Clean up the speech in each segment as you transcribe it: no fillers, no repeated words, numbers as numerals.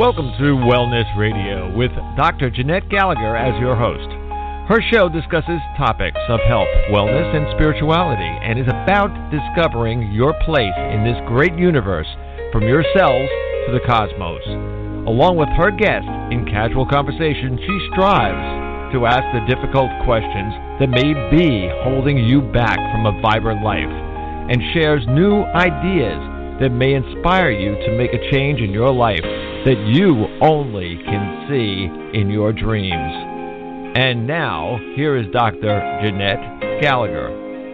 Welcome to Wellness Radio with Dr. Jeanette Gallagher as your host. Her show discusses topics of health, wellness, and spirituality and is about discovering your place in this great universe from your cells to the cosmos. Along with her guest, in casual conversation, she strives to ask the difficult questions that may be holding you back from a vibrant life and shares new ideas that may inspire you to make a change in your life that you only can see in your dreams. And now, here is Dr. Jeanette Gallagher.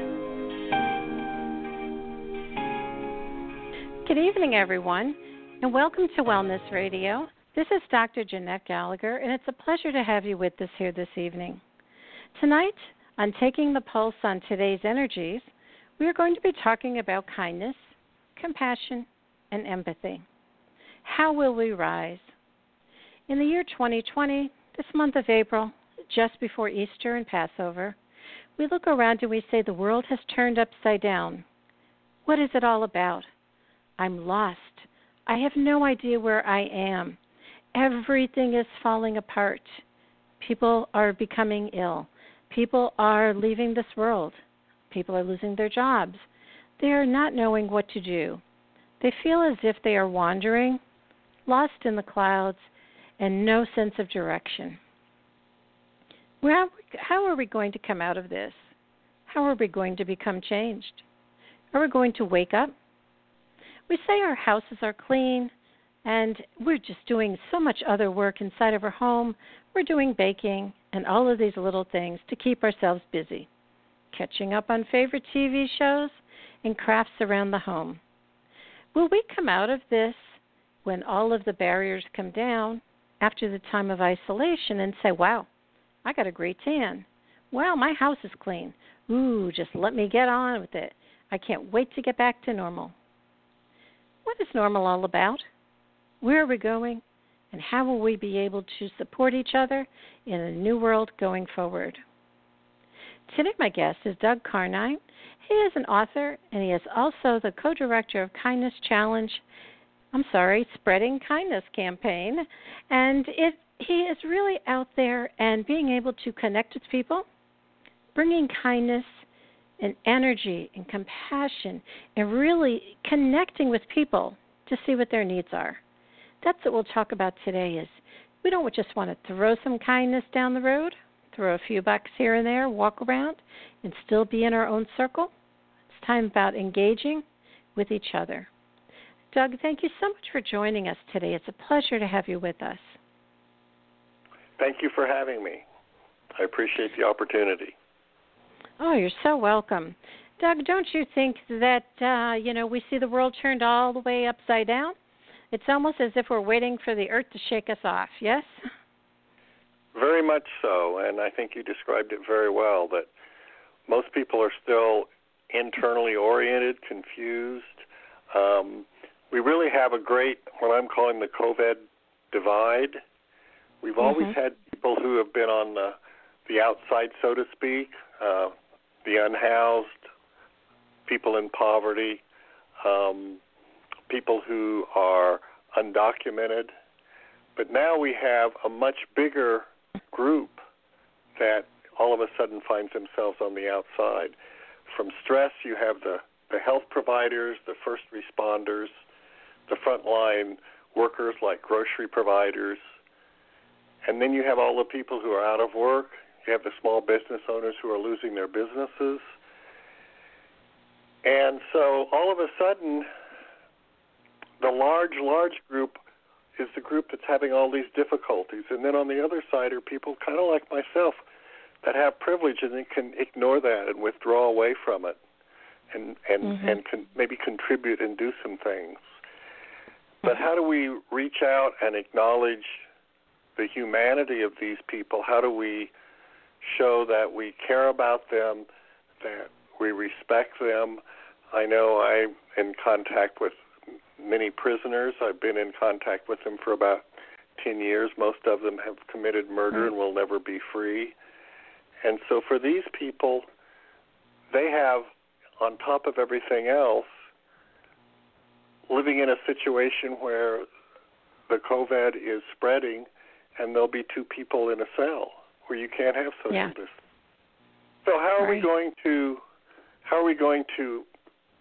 Good evening, everyone, and welcome to Wellness Radio. This is Dr. Jeanette Gallagher, and it's a pleasure to have you with us here this evening. Tonight, on Taking the Pulse on Today's Energies, we are going to be talking about kindness, compassion, and empathy. How will we rise? In the year 2020, this month of April, just before Easter and Passover, we look around and we say the world has turned upside down. What is it all about? I'm lost. I have no idea where I am. Everything is falling apart. People are becoming ill. People are leaving this world. People are losing their jobs. They are not knowing what to do. They feel as if they are wandering, lost in the clouds, and no sense of direction. Well, how are we going to come out of this? How are we going to become changed? Are we going to wake up? We say our houses are clean, and we're just doing so much other work inside of our home. We're doing baking and all of these little things to keep ourselves busy, catching up on favorite TV shows and crafts around the home. Will we come out of this when all of the barriers come down after the time of isolation and say, wow, I got a great tan. Wow, my house is clean. Ooh, just let me get on with it. I can't wait to get back to normal. What is normal all about? Where are we going? And how will we be able to support each other in a new world going forward? Today my guest is Doug Carnine. He is an author, and he is also the co-director of Spreading Kindness campaign. And he is really out there and being able to connect with people, bringing kindness and energy and compassion, and really connecting with people to see what their needs are. That's what we'll talk about today. Is we don't just want to throw some kindness down the road, throw a few bucks here and there, walk around, and still be in our own circle. It's time about engaging with each other. Doug, thank you so much for joining us today. It's a pleasure to have you with us. Thank you for having me. I appreciate the opportunity. Oh, you're so welcome. Doug, don't you think that, we see the world turned all the way upside down? It's almost as if we're waiting for the earth to shake us off, yes? Very much so, and I think you described it very well, that most people are still internally oriented, confused. We really have a great, what I'm calling the COVID divide. We've always had people who have been on the outside, so to speak, the unhoused, people in poverty, people who are undocumented. But now we have a much bigger group that all of a sudden finds themselves on the outside. From stress, you have the health providers, the first responders, the frontline workers like grocery providers, and then you have all the people who are out of work. You have the small business owners who are losing their businesses. And so all of a sudden, the large group is the group that's having all these difficulties. And then on the other side are people kind of like myself that have privilege and they can ignore that and withdraw away from it and can maybe contribute and do some things. But how do we reach out and acknowledge the humanity of these people? How do we show that we care about them, that we respect them? I know I'm in contact with many prisoners. I've been in contact with them for about 10 years. Most of them have committed murder and will never be free. And so for these people, they have, on top of everything else, living in a situation where the COVID is spreading, and there'll be two people in a cell where you can't have social distance. So how are we going to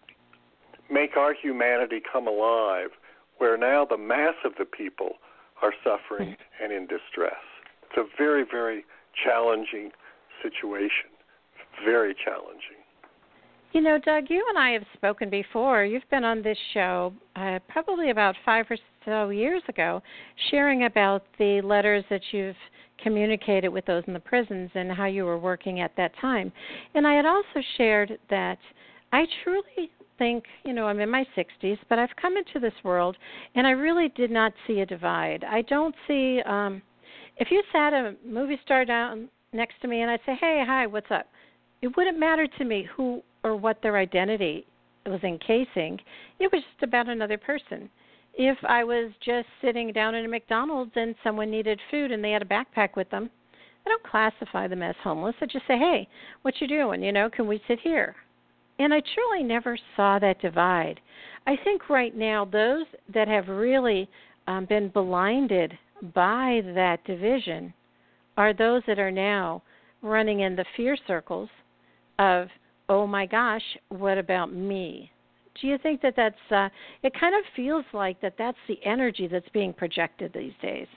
make our humanity come alive where now the mass of the people are suffering and in distress? It's a very, very challenging situation. Very challenging. You know, Doug, you and I have spoken before. You've been on this show probably about 5 or so years ago, sharing about the letters that you've communicated with those in the prisons and how you were working at that time. And I had also shared that I truly think, you know, I'm in my 60s, but I've come into this world, and I really did not see a divide. I don't see, if you sat a movie star down next to me and I'd say, hey, hi, what's up? It wouldn't matter to me who or what their identity was encasing. It was just about another person. If I was just sitting down in a McDonald's and someone needed food and they had a backpack with them, I don't classify them as homeless. I just say, hey, what you doing? You know, can we sit here? And I truly never saw that divide. I think right now those that have really been blinded by that division are those that are now running in the fear circles of, oh my gosh, what about me? Do you think that that's, it kind of feels like that's the energy that's being projected these days?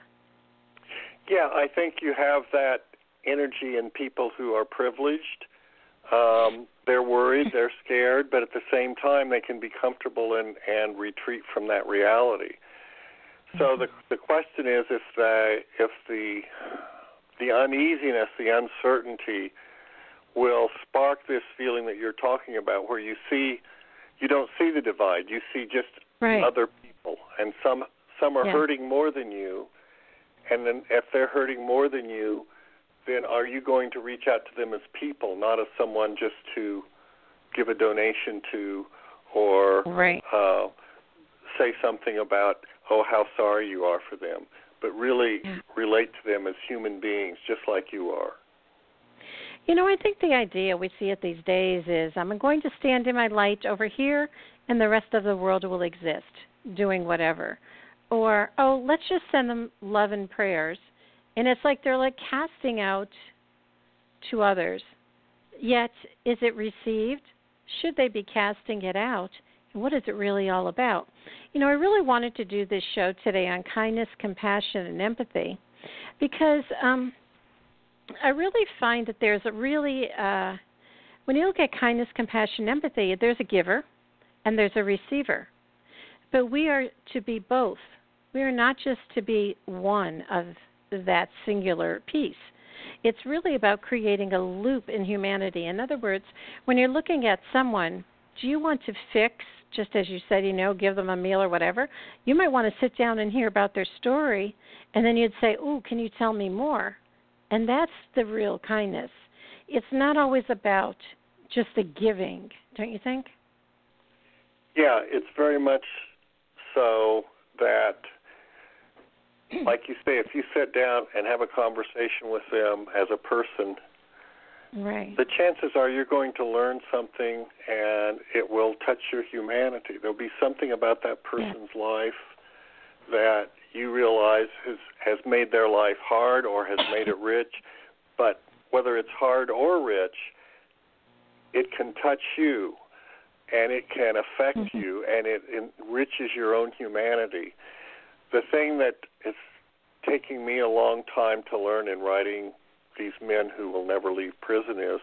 Yeah, I think you have that energy in people who are privileged. They're worried, they're scared, but at the same time they can be comfortable and retreat from that reality. So the question is if the uneasiness, the uncertainty will spark this feeling that you're talking about where you don't see the divide, you see just other people, and some are hurting more than you, and then if they're hurting more than you, then are you going to reach out to them as people, not as someone just to give a donation to or say something about, oh, how sorry you are for them, but really relate to them as human beings just like you are? You know, I think the idea we see it these days is I'm going to stand in my light over here and the rest of the world will exist doing whatever. Or, oh, let's just send them love and prayers. And it's like they're like casting out to others. Yet, is it received? Should they be casting it out? And what is it really all about? You know, I really wanted to do this show today on kindness, compassion, and empathy because I really find that there's a really, when you look at kindness, compassion, empathy, there's a giver and there's a receiver. But we are to be both. We are not just to be one of that singular piece. It's really about creating a loop in humanity. In other words, when you're looking at someone, do you want to fix, just as you said, you know, give them a meal or whatever? You might want to sit down and hear about their story, and then you'd say, ooh, can you tell me more? And that's the real kindness. It's not always about just the giving, don't you think? Yeah, it's very much so that, like you say, if you sit down and have a conversation with them as a person, the chances are you're going to learn something and it will touch your humanity. There'll be something about that person's life that you realize has made their life hard or has made it rich. But whether it's hard or rich, it can touch you and it can affect you and it enriches your own humanity. The thing that is taking me a long time to learn in writing these men who will never leave prison is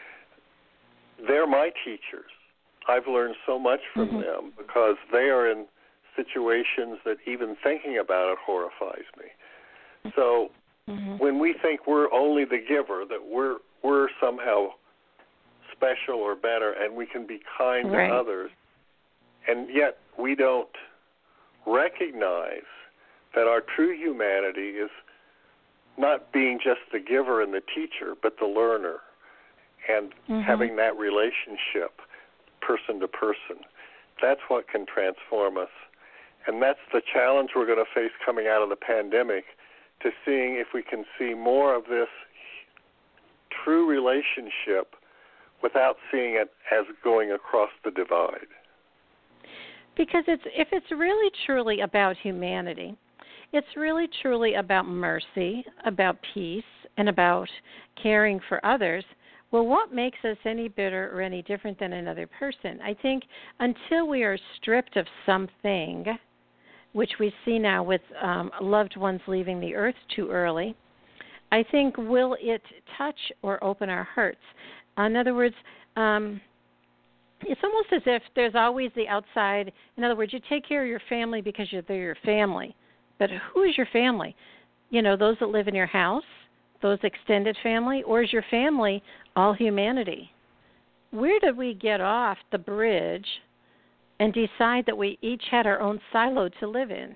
they're my teachers. I've learned so much from them because they are in situations that even thinking about it horrifies me. So when we think we're only the giver, that we're somehow special or better and we can be kind to others, and yet we don't recognize that our true humanity is not being just the giver and the teacher, but the learner, and having that relationship person to person. That's what can transform us. And that's the challenge we're going to face coming out of the pandemic, to seeing if we can see more of this true relationship without seeing it as going across the divide. Because if it's really truly about humanity, It's really truly about mercy, about peace, and about caring for others. Well, what makes us any better or any different than another person? I think until we are stripped of something, which we see now with loved ones leaving the earth too early, I think will it touch or open our hearts? In other words, it's almost as if there's always the outside. In other words, you take care of your family because they're your family. But who is your family? You know, those that live in your house, those extended family, or is your family all humanity? Where did we get off the bridge and decide that we each had our own silo to live in?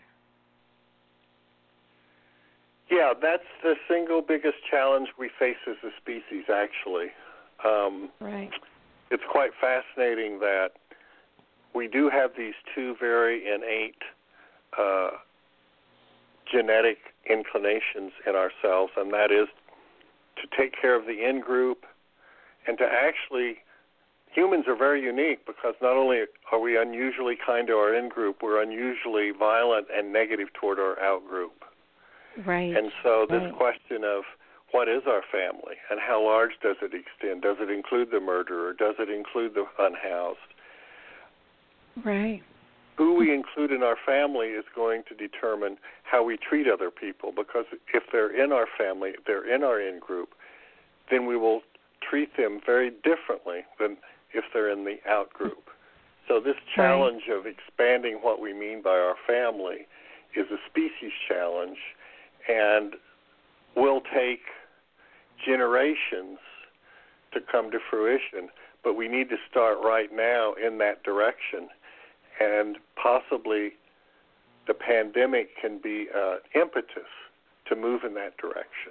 Yeah, that's the single biggest challenge we face as a species, actually. Right. It's quite fascinating that we do have these two very innate genetic inclinations in ourselves, and that is to take care of the in-group and to actually, humans are very unique because not only are we unusually kind to our in-group, we're unusually violent and negative toward our out-group. Right. And so this question of what is our family and how large does it extend? Does it include the murderer? Does it include the unhoused? Right. Who we include in our family is going to determine how we treat other people, because if they're in our family, if they're in our in-group, then we will treat them very differently than if they're in the out-group. So this challenge of expanding what we mean by our family is a species challenge and will take generations to come to fruition, but we need to start right now in that direction, and possibly the pandemic can be an impetus to move in that direction.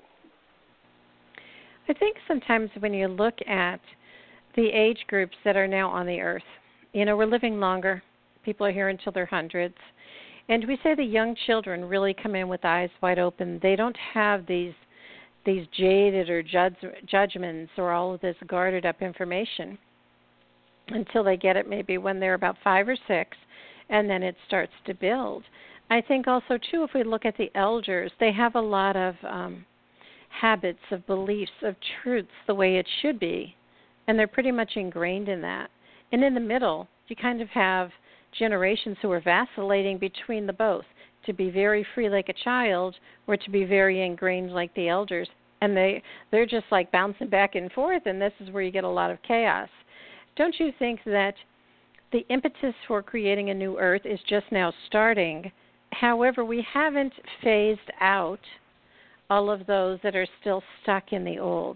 I think sometimes when you look at the age groups that are now on the earth, you know, we're living longer. People are here until their hundreds. And we say the young children really come in with eyes wide open. They don't have these jaded or judgments or all of this guarded up information until they get it maybe when they're about 5 or 6, and then it starts to build. I think also, too, if we look at the elders, they have a lot of habits, of beliefs, of truths the way it should be, and they're pretty much ingrained in that. And in the middle, you kind of have generations who are vacillating between the both, to be very free like a child or to be very ingrained like the elders. And they're just like bouncing back and forth, and this is where you get a lot of chaos. Don't you think that the impetus for creating a new earth is just now starting? However, we haven't phased out all of those that are still stuck in the old.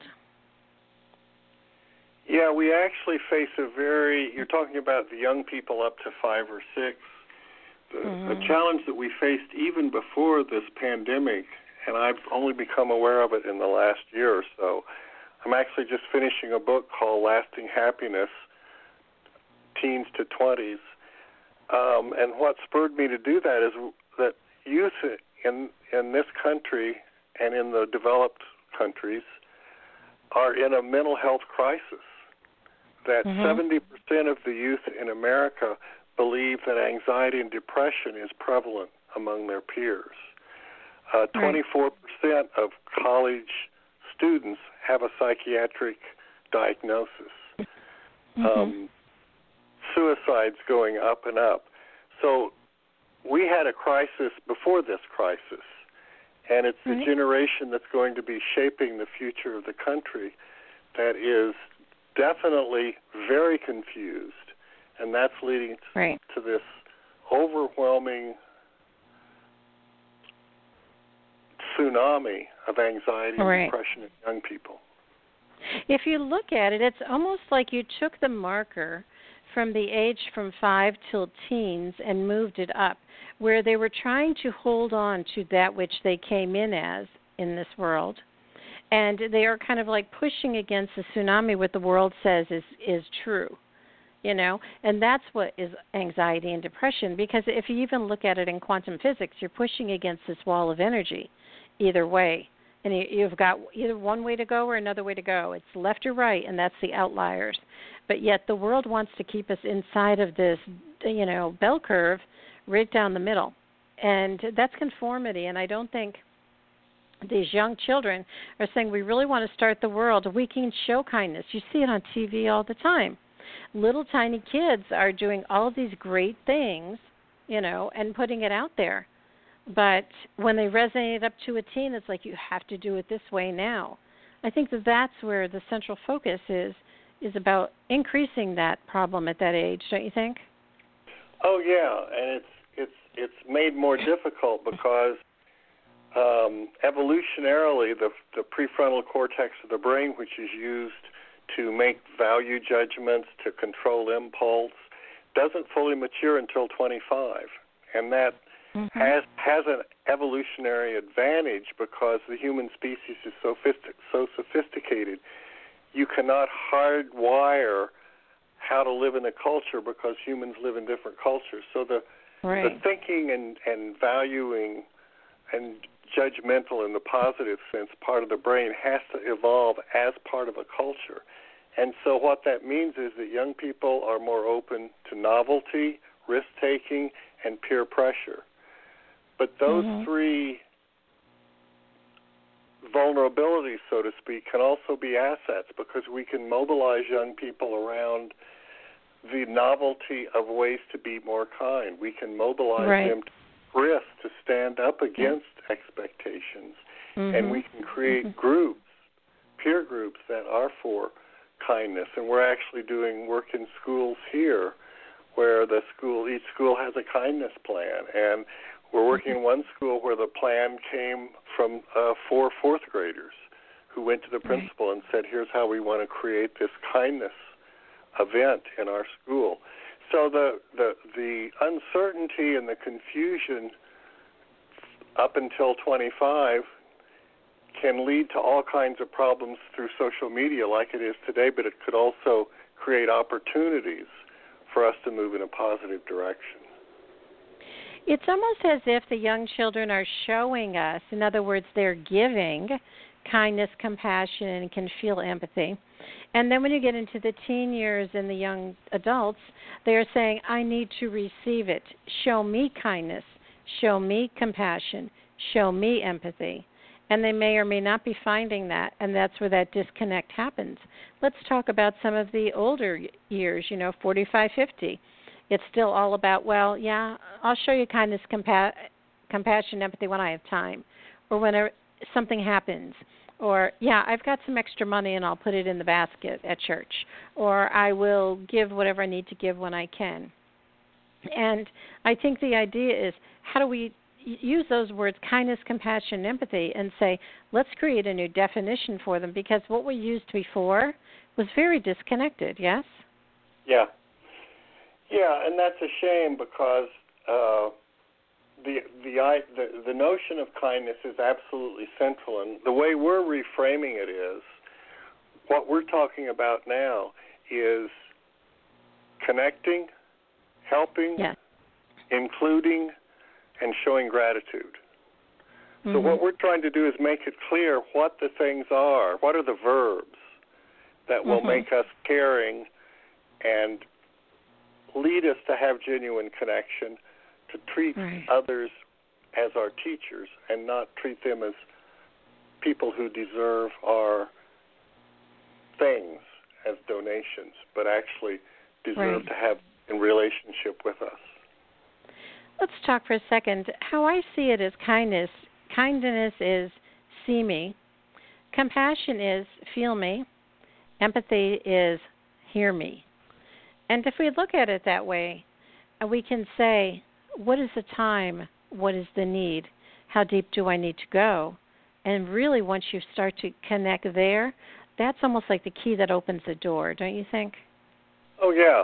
Yeah, we actually face you're talking about the young people up to 5 or 6. The challenge that we faced even before this pandemic, and I've only become aware of it in the last year or so. I'm actually just finishing a book called Lasting Happiness, Teens to 20s. And what spurred me to do that is that youth in this country and in the developed countries are in a mental health crisis. That 70% of the youth in America believe that anxiety and depression is prevalent among their peers. 24% of college students have a psychiatric diagnosis. Suicides going up and up. So we had a crisis before this crisis, and it's the generation that's going to be shaping the future of the country that is definitely very confused, and that's leading to this overwhelming tsunami of anxiety and depression in young people. If you look at it, it's almost like you took the marker from the age from 5 till teens and moved it up, where they were trying to hold on to that which they came in as in this world. And they are kind of like pushing against the tsunami, what the world says is true, you know. And that's what is anxiety and depression, because if you even look at it in quantum physics, you're pushing against this wall of energy either way. And you've got either one way to go or another way to go. It's left or right, and that's the outliers. But yet the world wants to keep us inside of this, you know, bell curve right down the middle. And that's conformity, and I don't think these young children are saying we really want to start the world. We can show kindness. You see it on TV all the time. Little tiny kids are doing all of these great things, and putting it out there. But when they resonate up to a teen, it's like you have to do it this way now. I think that's where the central focus is about increasing that problem at that age, don't you think? Oh yeah, and it's made more difficult because evolutionarily the prefrontal cortex of the brain, which is used to make value judgments, to control impulse, doesn't fully mature until 25, and that has an evolutionary advantage because the human species is so sophisticated. You cannot hardwire how to live in a culture because humans live in different cultures. So the thinking and valuing and judgmental in the positive sense part of the brain has to evolve as part of a culture. And so what that means is that young people are more open to novelty, risk-taking, and peer pressure. But those three vulnerabilities, so to speak, can also be assets because we can mobilize young people around the novelty of ways to be more kind. We can mobilize them to risk, to stand up against expectations, and we can create groups, peer groups that are for kindness. And we're actually doing work in schools here where each school has a kindness plan, and we're working in one school where the plan came from 4 fourth graders who went to the principal and said, here's how we want to create this kindness event in our school. So the uncertainty and the confusion up until 25 can lead to all kinds of problems through social media like it is today, but it could also create opportunities for us to move in a positive direction. It's almost as if the young children are showing us, in other words, they're giving kindness, compassion, and can feel empathy. And then when you get into the teen years and the young adults, they're saying, I need to receive it. Show me kindness. Show me compassion. Show me empathy. And they may or may not be finding that, and that's where that disconnect happens. Let's talk about some of the older years, 45, 50. It's still all about, well, yeah, I'll show you kindness, compassion, empathy when I have time, or whenever something happens. Or, yeah, I've got some extra money and I'll put it in the basket at church. Or I will give whatever I need to give when I can. And I think the idea is, how do we use those words, kindness, compassion, empathy, and say, let's create a new definition for them, because what we used before was very disconnected, yes? Yeah. Yeah, and that's a shame because the notion of kindness is absolutely central, and the way we're reframing it is, what we're talking about now is connecting, helping, including, and showing gratitude. So what we're trying to do is make it clear what the things are, what are the verbs that will make us caring and lead us to have genuine connection, to treat others as our teachers and not treat them as people who deserve our things as donations, but actually deserve to have in relationship with us. Let's talk for a second. How I see it is kindness. Kindness is see me. Compassion is feel me. Empathy is hear me. And if we look at it that way, we can say, what is the time? What is the need? How deep do I need to go? And really, once you start to connect there, that's almost like the key that opens the door, don't you think? Oh, yeah.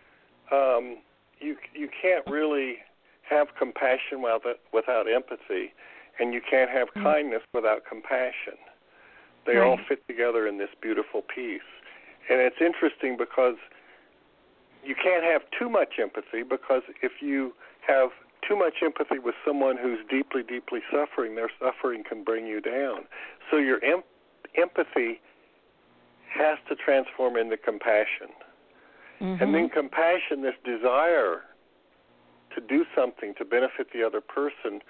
You can't really have compassion without empathy, and you can't have kindness without compassion. They all fit together in this beautiful piece. And it's interesting because you can't have too much empathy, because if you have too much empathy with someone who's deeply, deeply suffering, their suffering can bring you down. So your empathy has to transform into compassion. And then compassion, this desire to do something to benefit the other person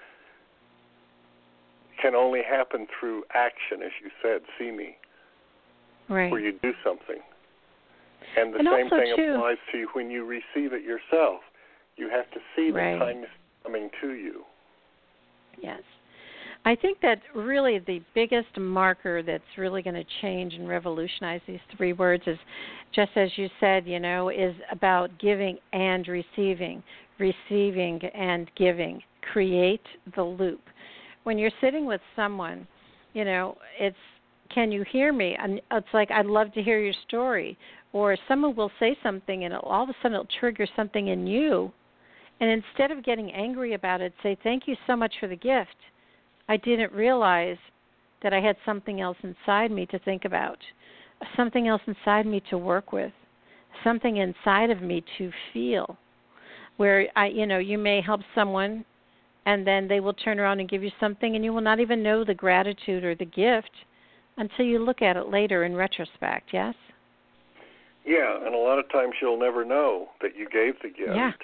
can only happen through action, as you said, see me, right. where you do something. And the same thing applies to you when you receive it yourself. You have to see the kindness coming to you. Yes. I think that really the biggest marker that's really going to change and revolutionize these three words is, just as you said, is about giving and receiving and giving. Create the loop. When you're sitting with someone, it's, can you hear me? And it's like, I'd love to hear your story. Or someone will say something and all of a sudden it'll trigger something in you. And instead of getting angry about it, say, thank you so much for the gift. I didn't realize that I had something else inside me to think about, something else inside me to work with, something inside of me to feel, where you may help someone and then they will turn around and give you something and you will not even know the gratitude or the gift until you look at it later in retrospect, yes? Yeah, and a lot of times you'll never know that you gave the gift. Yeah.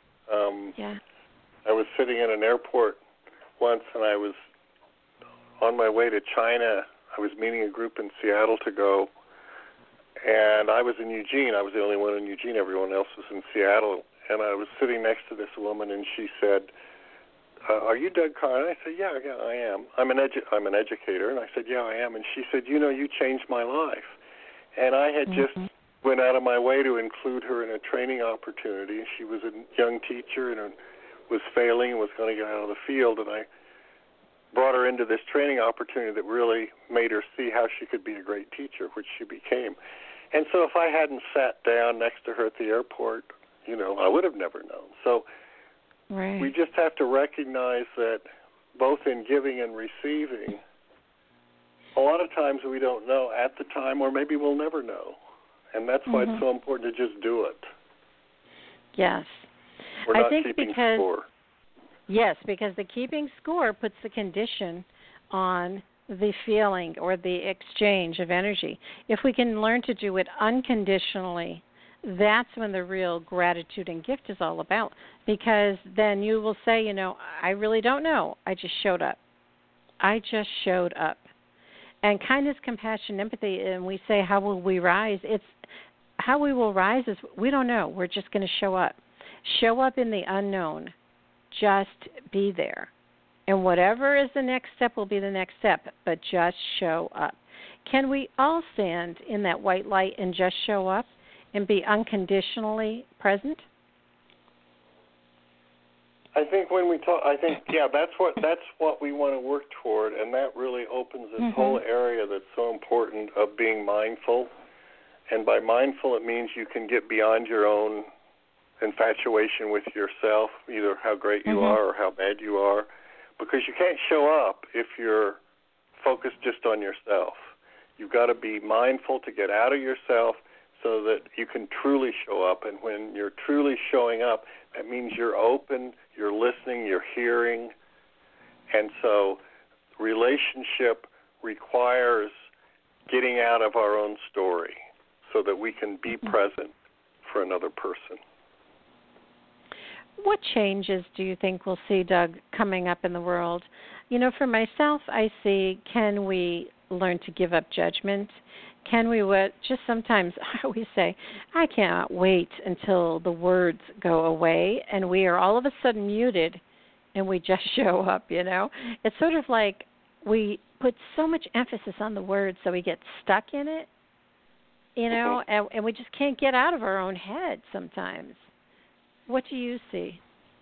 I was sitting in an airport once and I was on my way to China. I was meeting a group in Seattle to go, and I was in Eugene. I was the only one in Eugene. Everyone else was in Seattle. And I was sitting next to this woman, and she said, are you Doug Carr? And I said, yeah, I am. I'm an educator. And I said, yeah, I am. And she said, you changed my life. And I had just went out of my way to include her in a training opportunity. She was a young teacher and was failing and was going to get out of the field. And I brought her into this training opportunity that really made her see how she could be a great teacher, which she became. And so if I hadn't sat down next to her at the airport, I would have never known. So we just have to recognize that both in giving and receiving, a lot of times we don't know at the time, or maybe we'll never know. And that's why it's so important to just do it. Yes. We're not keeping score. Yes, because the keeping score puts the condition on the feeling or the exchange of energy. If we can learn to do it unconditionally, that's when the real gratitude and gift is all about. Because then you will say, I really don't know. I just showed up. I just showed up. And kindness, compassion, empathy, and we say, how will we rise? It's how we will rise is we don't know. We're just going to show up. Show up in the unknown. Just be there. And whatever is the next step will be the next step, but just show up. Can we all stand in that white light and just show up and be unconditionally present? I think when we talk, that's what we want to work toward, and that really opens this whole area that's so important of being mindful. And by mindful, it means you can get beyond your own infatuation with yourself, either how great you are or how bad you are, because you can't show up if you're focused just on yourself. You've got to be mindful to get out of yourself so that you can truly show up. And when you're truly showing up, that means you're open, you're listening, you're hearing. And so relationship requires getting out of our own story so that we can be present for another person. What changes do you think we'll see, Doug, coming up in the world? For myself, I see, can we learn to give up judgment? Can we just sometimes I always say, I cannot wait until the words go away and we are all of a sudden muted and we just show up, It's sort of like we put so much emphasis on the words so we get stuck in it, and we just can't get out of our own head sometimes. What do you see?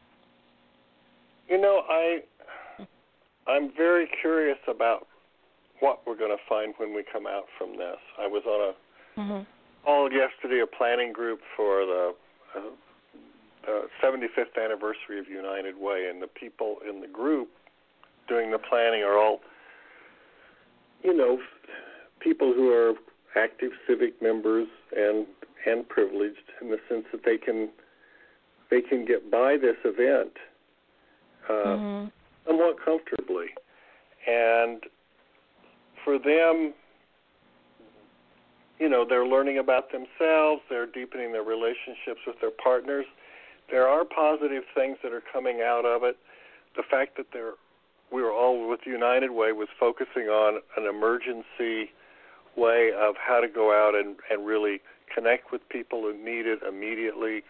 I'm very curious about what we're going to find when we come out from this. I was on a call yesterday, a planning group for the 75th anniversary of United Way, and the people in the group doing the planning are all, people who are active civic members and privileged in the sense that they can get by this event somewhat comfortably. And for them, they're learning about themselves, they're deepening their relationships with their partners. there are positive things that are coming out of it. The fact that we were all with United Way was focusing on an emergency way of how to go out and really connect with people who need it immediately,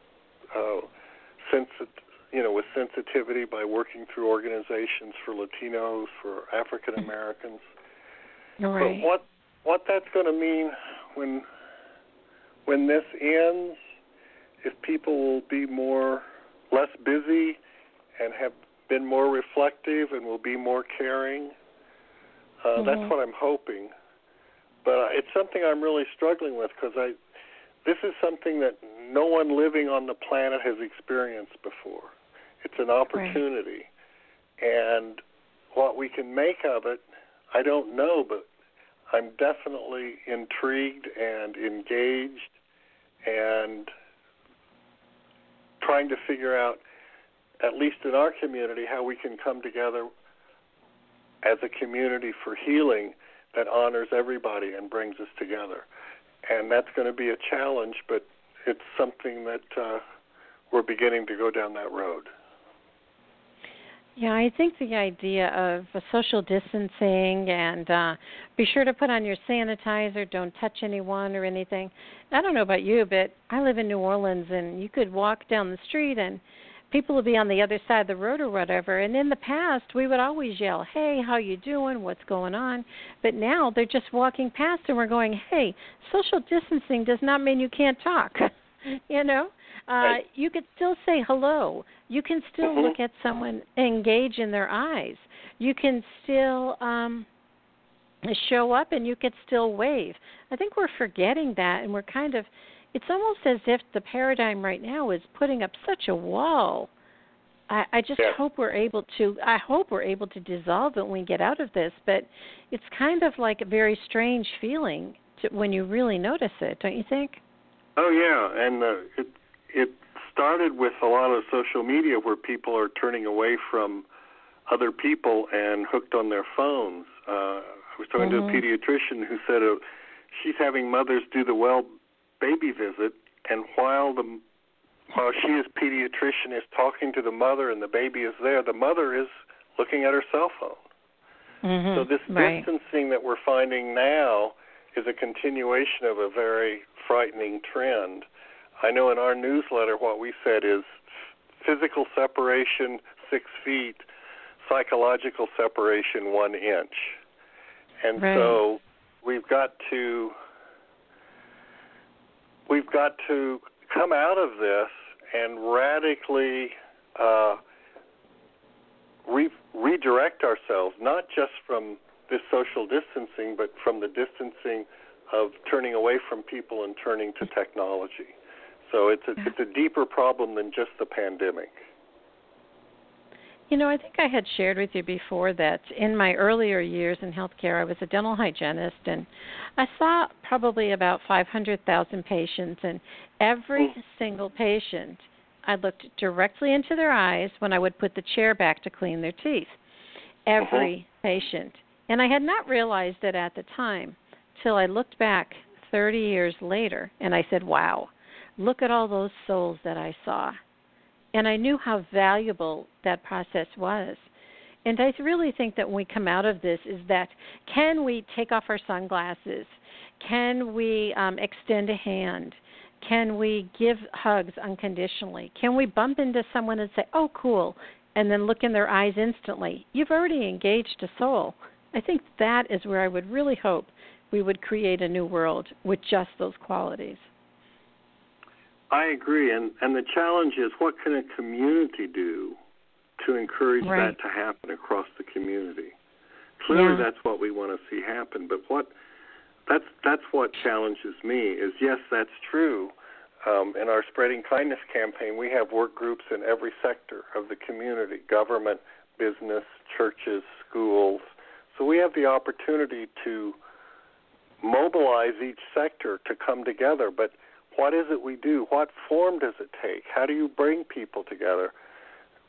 with sensitivity by working through organizations for Latinos, for African Americans. Right. But what that's going to mean when this ends, if people will be less busy and have been more reflective and will be more caring, that's what I'm hoping. But it's something I'm really struggling with because this is something that no one living on the planet has experienced before. It's an opportunity. Right. And what we can make of it, I don't know, but I'm definitely intrigued and engaged and trying to figure out, at least in our community, how we can come together as a community for healing that honors everybody and brings us together. And that's going to be a challenge, but it's something that we're beginning to go down that road. Yeah, I think the idea of social distancing and be sure to put on your sanitizer, don't touch anyone or anything. I don't know about you, but I live in New Orleans, and you could walk down the street and people would be on the other side of the road or whatever. And in the past, we would always yell, hey, how you doing? What's going on? But now they're just walking past and we're going, hey, social distancing does not mean you can't talk. Right. You could still say hello. You can still look at someone, engage in their eyes. You can still show up and you could still wave. I think we're forgetting that, and we're it's almost as if the paradigm right now is putting up such a wall. I just hope we're able to dissolve it when we get out of this, but it's kind of like a very strange feeling when you really notice it, don't you think? Oh, yeah, and it started with a lot of social media where people are turning away from other people and hooked on their phones. I was talking to a pediatrician who said she's having mothers do the well baby visit, and while she as pediatrician is talking to the mother and the baby is there, the mother is looking at her cell phone. So this distancing that we're finding now is a continuation of a very frightening trend. I know in our newsletter what we said is physical separation 6 feet, psychological separation 1 inch. And so we've got to come out of this and radically redirect ourselves, not just from this social distancing, but from the distancing of turning away from people and turning to technology. So it's a deeper problem than just the pandemic. I think I had shared with you before that in my earlier years in healthcare, I was a dental hygienist, and I saw probably about 500,000 patients, and every single patient, I looked directly into their eyes when I would put the chair back to clean their teeth. Every patient. And I had not realized it at the time till I looked back 30 years later, and I said, wow, look at all those souls that I saw. And I knew how valuable that process was. And I really think that when we come out of this is that, can we take off our sunglasses? Can we extend a hand? Can we give hugs unconditionally? Can we bump into someone and say, oh, cool, and then look in their eyes instantly? You've already engaged a soul. I think that is where I would really hope we would create a new world with just those qualities. I agree, and the challenge is, what can a community do to encourage that to happen across the community? Clearly, that's what we want to see happen. But that's what challenges me is, yes, that's true. In our Spreading Kindness campaign, we have work groups in every sector of the community: government, business, churches, schools. So we have the opportunity to mobilize each sector to come together. But what is it we do? What form does it take? How do you bring people together?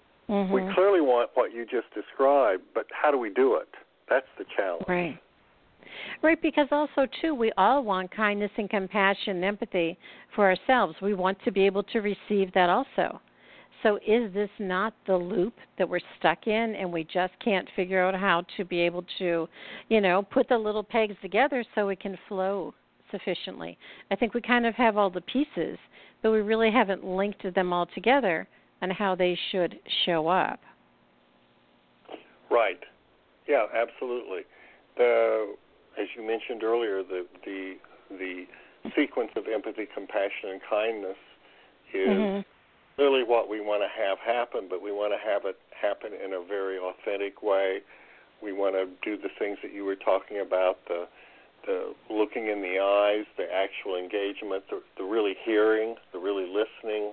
We clearly want what you just described, but how do we do it? That's the challenge. Right. Right, because also, too, we all want kindness and compassion and empathy for ourselves. We want to be able to receive that also. So is this not the loop that we're stuck in, and we just can't figure out how to be able to, put the little pegs together so it can flow sufficiently? I think we kind of have all the pieces, but we really haven't linked them all together on how they should show up. Right. Yeah, absolutely. As you mentioned earlier, the sequence of empathy, compassion, and kindness is clearly what we want to have happen, but we want to have it happen in a very authentic way. We want to do the things that you were talking about, the looking in the eyes, the actual engagement, the really hearing, the really listening.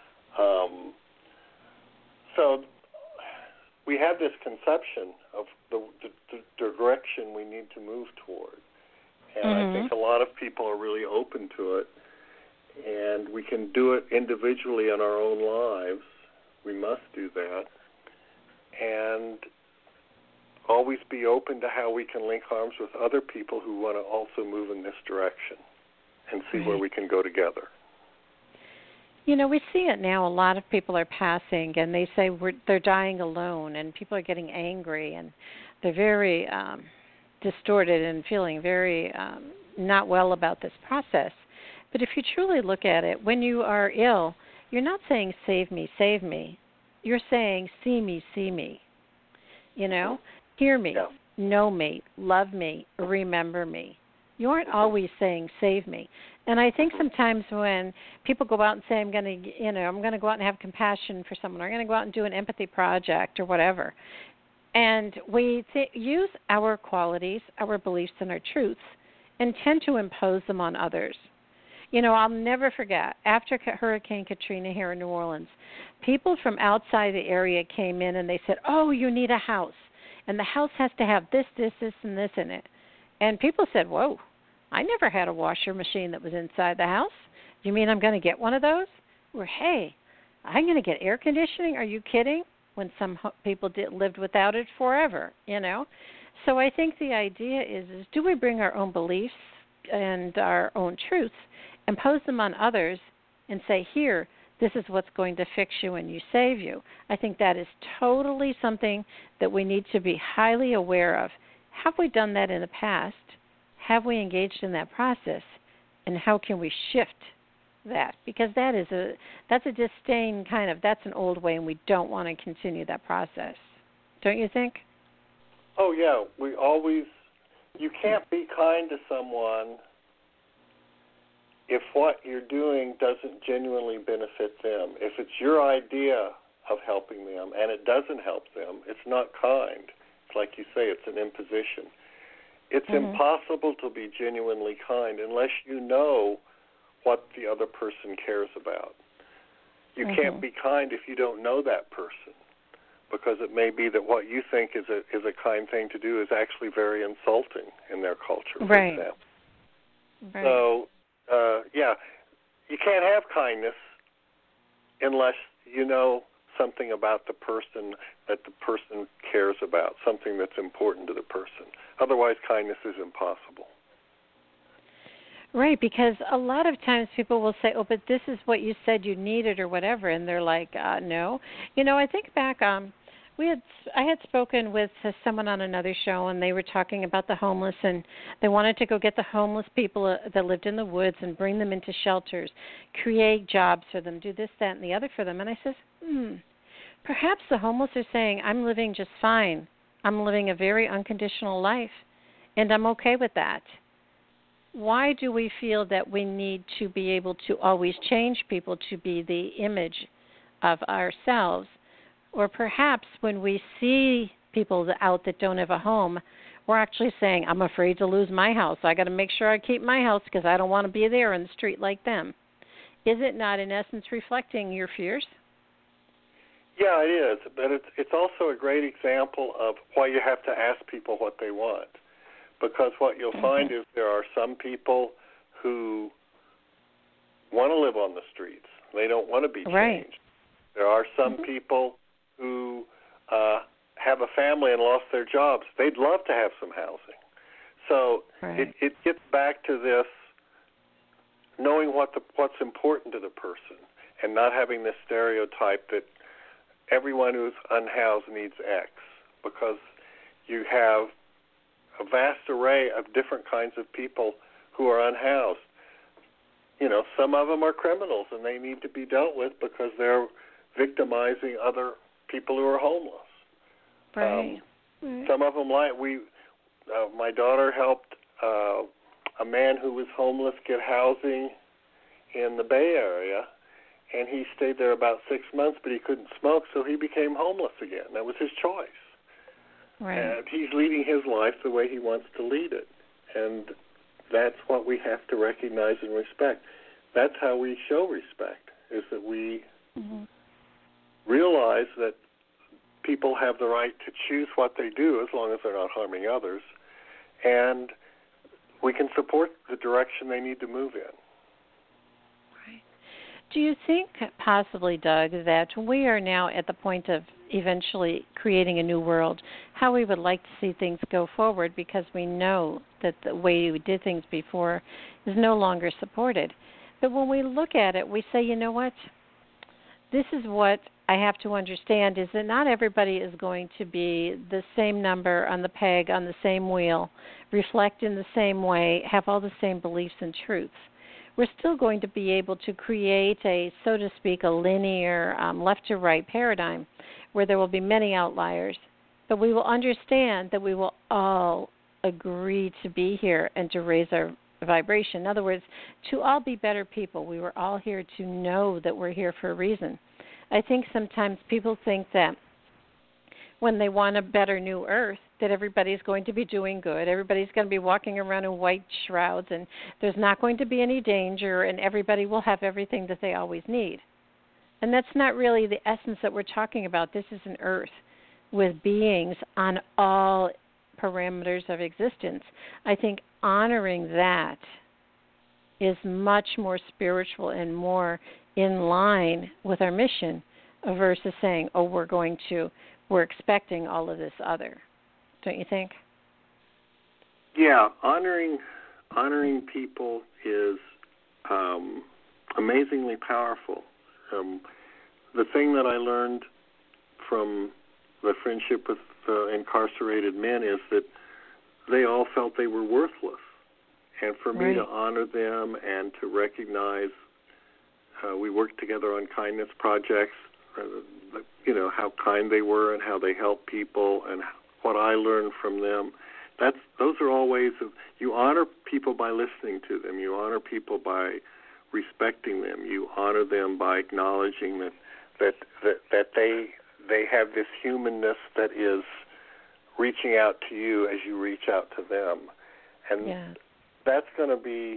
So we have this conception of the direction we need to move toward. And I think a lot of people are really open to it. And we can do it individually in our own lives. We must do that. And always be open to how we can link arms with other people who want to also move in this direction and see where we can go together. We see it now. A lot of people are passing, and they say they're dying alone, and people are getting angry, and they're very distorted and feeling very not well about this process. But if you truly look at it, when you are ill, you're not saying, save me, save me. You're saying, see me, hear me, know me, love me, remember me. You aren't always saying, save me. And I think sometimes when people go out and say, I'm going to go out and have compassion for someone, or I'm going to go out and do an empathy project or whatever, and we use our qualities, our beliefs, and our truths, and tend to impose them on others. I'll never forget, after Hurricane Katrina here in New Orleans, people from outside the area came in and they said, oh, you need a house, and the house has to have this, this, this, and this in it. And people said, whoa, I never had a washer machine that was inside the house. You mean I'm going to get one of those? Or, hey, I'm going to get air conditioning? Are you kidding? When some people lived without it forever, So I think the idea is do we bring our own beliefs and our own truths, impose them on others, and say, here, this is what's going to fix you and save you. I think that is totally something that we need to be highly aware of. Have we done that in the past? Have we engaged in that process? And how can we shift that? Because that's a disdain that's an old way, and we don't want to continue that process. Don't you think? Oh, yeah. You can't be kind to someone if what you're doing doesn't genuinely benefit them. If it's your idea of helping them and it doesn't help them, it's not kind. It's like you say, it's an imposition. It's impossible to be genuinely kind unless you know what the other person cares about. You can't be kind if you don't know that person, because it may be that what you think is a kind thing to do is actually very insulting in their culture, for example. Right. So, you can't have kindness unless you know something about the person that the person cares about, something that's important to the person. Otherwise, kindness is impossible. Right, because a lot of times people will say, oh, but this is what you said you needed or whatever, and they're like, no. I think back, I had spoken with someone on another show, and they were talking about the homeless, and they wanted to go get the homeless people that lived in the woods and bring them into shelters, create jobs for them, do this, that, and the other for them. And I says, perhaps the homeless are saying, I'm living just fine. I'm living a very unconditional life, and I'm okay with that. Why do we feel that we need to be able to always change people to be the image of ourselves? Or perhaps when we see people out that don't have a home, we're actually saying, I'm afraid to lose my house. I got to make sure I keep my house because I don't want to be there in the street like them. Is it not, in essence, reflecting your fears? Yeah, it is. But it's also a great example of why you have to ask people what they want. Because what you'll find is there are some people who want to live on the streets. They don't want to be changed. Right. There are some people who have a family and lost their jobs. They'd love to have some housing. So Right. it gets back to this knowing what's important to the person and not having this stereotype that everyone who's unhoused needs X, because you have a vast array of different kinds of people who are unhoused. You know, some of them are criminals and they need to be dealt with because they're victimizing other people who are homeless. Right. Some of them, my daughter helped a man who was homeless get housing in the Bay Area, and he stayed there about 6 months, but he couldn't smoke, so he became homeless again. That was his choice. Right. And he's leading his life the way he wants to lead it. And that's what we have to recognize and respect. That's how we show respect, is that we realize that people have the right to choose what they do as long as they're not harming others, and we can support the direction they need to move in. Do you think possibly, Doug, that we are now at the point of eventually creating a new world, how we would like to see things go forward, because we know that the way we did things before is no longer supported? But when we look at it, we say, you know what? This is what I have to understand, is that not everybody is going to be the same number on the peg, on the same wheel, reflect in the same way, have all the same beliefs and truths. We're still going to be able to create a, so to speak, a linear left to right paradigm where there will be many outliers. But we will understand that we will all agree to be here and to raise our vibration. In other words, to all be better people. We were all here to know that we're here for a reason. I think sometimes people think that when they want a better new earth, that everybody's going to be doing good, everybody's going to be walking around in white shrouds, and there's not going to be any danger, and everybody will have everything that they always need. And that's not really the essence that we're talking about. This is an earth with beings on all parameters of existence. I think honoring that is much more spiritual and more in line with our mission versus saying, oh, we're expecting all of this other. Don't you think? Yeah, honoring people is amazingly powerful. The thing that I learned from the friendship with incarcerated men is that they all felt they were worthless. And for me to honor them and to recognize we worked together on kindness projects, how kind they were and how they helped people and what I learned from them. Those are all ways of, you honor people by listening to them. You honor people by respecting them. You honor them by acknowledging that they have this humanness that is reaching out to you as you reach out to them. And that's going to be,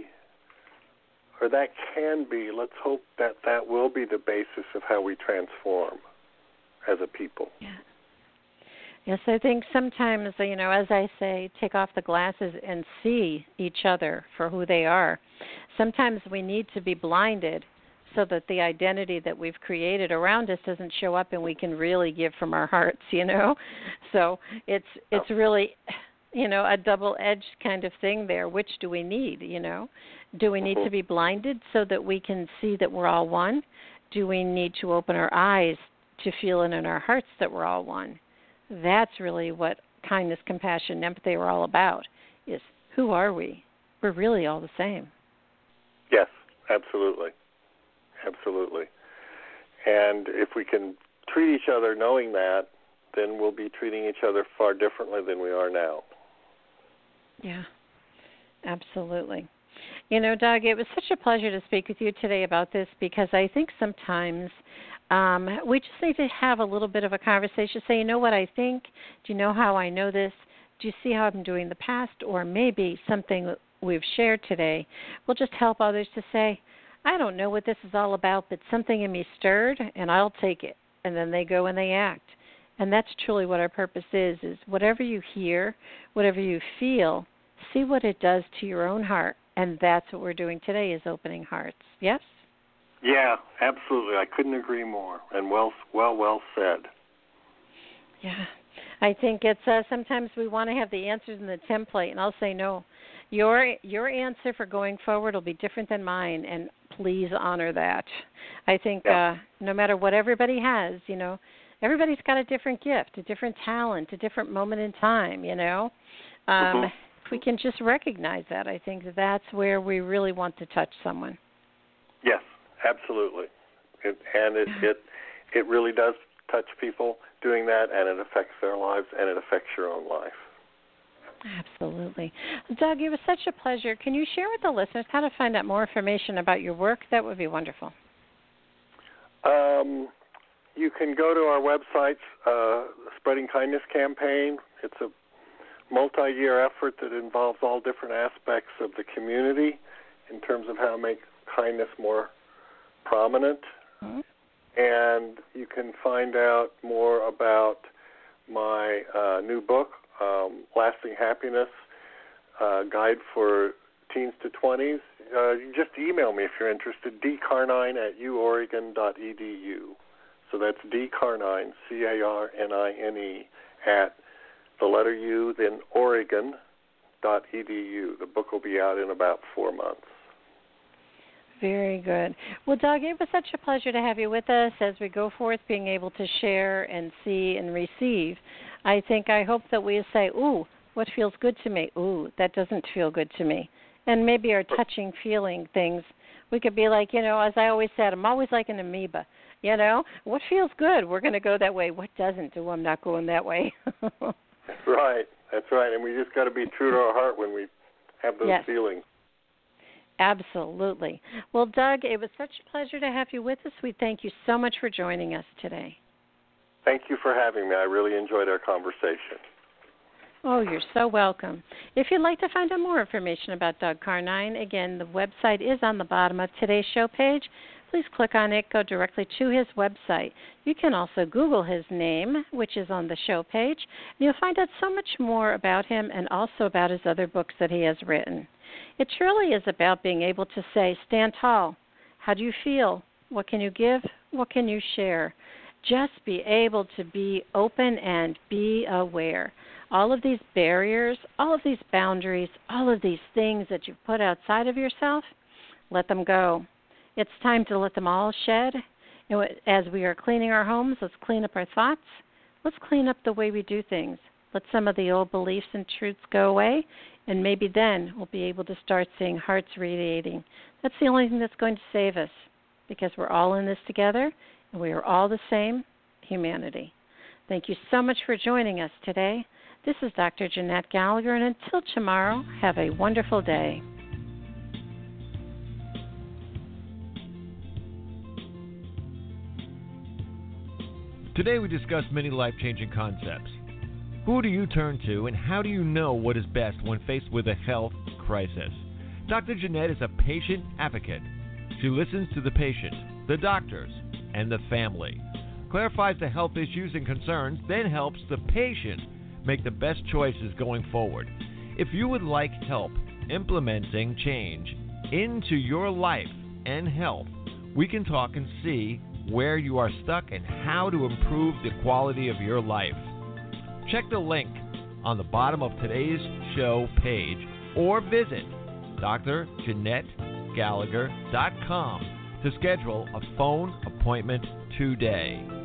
or that can be, let's hope that will be the basis of how we transform as a people. Yeah. Yes, I think sometimes, as I say, take off the glasses and see each other for who they are. Sometimes we need to be blinded so that the identity that we've created around us doesn't show up and we can really give from our hearts, So it's really, a double-edged kind of thing there. Which do we need, Do we need to be blinded so that we can see that we're all one? Do we need to open our eyes to feel it in our hearts that we're all one? That's really what kindness, compassion, and empathy are all about, is who are we? We're really all the same. Yes, absolutely. Absolutely. And if we can treat each other knowing that, then we'll be treating each other far differently than we are now. Yeah, absolutely. Doug, it was such a pleasure to speak with you today about this, because I think sometimes we just need to have a little bit of a conversation, say, you know what I think? Do you know how I know this? Do you see how I'm doing in the past? Or maybe something that we've shared today will just help others to say, I don't know what this is all about, but something in me stirred, and I'll take it. And then they go and they act. And that's truly what our purpose is whatever you hear, whatever you feel, see what it does to your own heart. And that's what we're doing today, is opening hearts. Yes? Yeah, absolutely. I couldn't agree more. And well said. Yeah. I think it's sometimes we want to have the answers in the template, and I'll say no. Your answer for going forward will be different than mine, and please honor that. I think no matter what everybody has, everybody's got a different gift, a different talent, a different moment in time, If we can just recognize that, I think that's where we really want to touch someone. Yes, absolutely. It really does touch people doing that, and it affects their lives, and it affects your own life. Absolutely. Doug, it was such a pleasure. Can you share with the listeners how to find out more information about your work? That would be wonderful. You can go to our website, Spreading Kindness Campaign. It's a multi-year effort that involves all different aspects of the community in terms of how to make kindness more prominent. Mm-hmm. And you can find out more about my new book, Lasting Happiness, Guide for Teens to 20s. You just email me if you're interested, dcarnine@uoregon.edu. So that's dcarnine, CARNINE, at the letter U, then Oregon.edu. The book will be out in about 4 months. Very good. Well, Doug, it was such a pleasure to have you with us as we go forth, being able to share and see and receive. I hope that we say, ooh, what feels good to me? Ooh, that doesn't feel good to me. And maybe our touching, feeling things, we could be like, as I always said, I'm always like an amoeba. What feels good? We're going to go that way. What doesn't? Oh, I'm not going that way. Right. That's right. And we just got to be true to our heart when we have those feelings. Absolutely. Well, Doug, it was such a pleasure to have you with us. We thank you so much for joining us today. Thank you for having me. I really enjoyed our conversation. Oh, you're so welcome. If you'd like to find out more information about Doug Carnine, again, the website is on the bottom of today's show page. Please click on it, go directly to his website. You can also Google his name, which is on the show page, and you'll find out so much more about him and also about his other books that he has written. It truly is about being able to say, stand tall. How do you feel? What can you give? What can you share? Just be able to be open and be aware. All of these barriers, all of these boundaries, all of these things that you've put outside of yourself, let them go. It's time to let them all shed. And as we are cleaning our homes, let's clean up our thoughts. Let's clean up the way we do things. Let some of the old beliefs and truths go away, and maybe then we'll be able to start seeing hearts radiating. That's the only thing that's going to save us, because we're all in this together, and we are all the same humanity. Thank you so much for joining us today. This is Dr. Jeanette Gallagher, and until tomorrow, have a wonderful day. Today we discussed many life-changing concepts. Who do you turn to, and how do you know what is best when faced with a health crisis? Dr. Jeanette is a patient advocate. She listens to the patient, the doctors, and the family, clarifies the health issues and concerns, then helps the patient make the best choices going forward. If you would like help implementing change into your life and health, we can talk and see where you are stuck and how to improve the quality of your life. Check the link on the bottom of today's show page or visit drjeanettegallagher.com to schedule a phone appointment today.